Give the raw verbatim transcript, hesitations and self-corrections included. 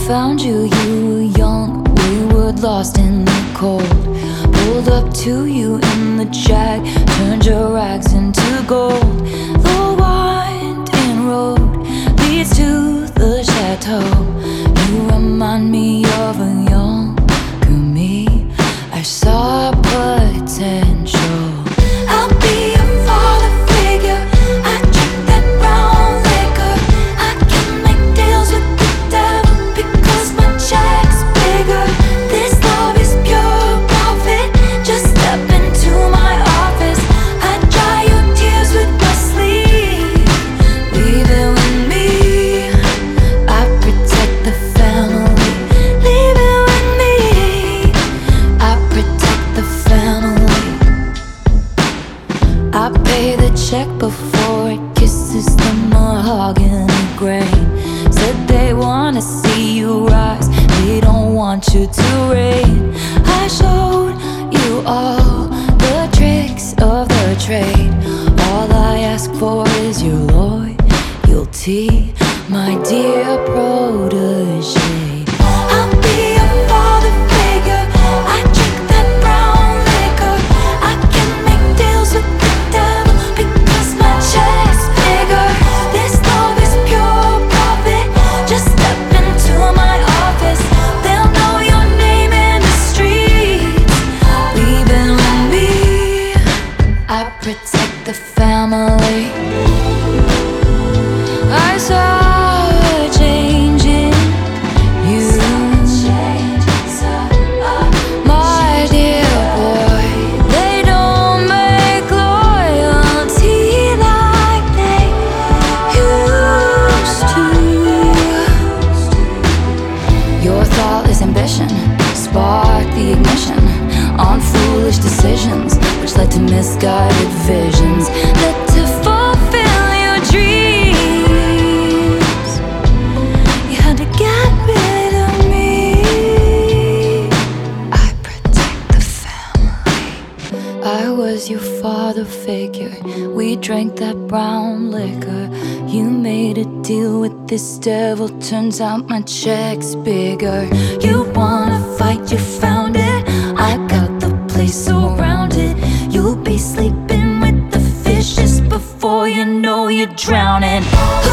found you, you were young, wayward, lost in the cold. Pulled up to you in the Jag, turned your rags into gold. The winding road leads to the chateau. You remind me of a younger me. I saw potential. I'll be your father figure. I drink that brown liquor. I can make deals with the devil because my check's bigger. This love is pure profit. Just step into my office. I dry your tears with my sleeve. Leave it with me. I protect the family. Leave it with me. I protect the family. I pay the check before it kisses the mahogany grain. Said they wanna see you rise, they don't want you to reign. I showed you all the tricks of the trade. All I ask for is your loyalty, my dear protege. I'll be your father figure. I drink that brown liquor. I can make deals with the devil because my check's bigger. This love is pure profit. Just step into my office. They'll know your name in the streets. Leave it with me. I protect the family. I saw a change in you, my dear boy. They don't make loyalty like they used to. Your thoughtless ambition sparked the ignition on foolish decisions, which led to misguided visions, led to fulfill your dreams. You had to get rid of me. I protect the family. I was your father figure. We drank that brown liquor. You made a deal with this devil. Turns out my check's bigger. You wanna fight, you found it. I got the place surrounded. You'll be sleeping with the fishes before you know you're drowning.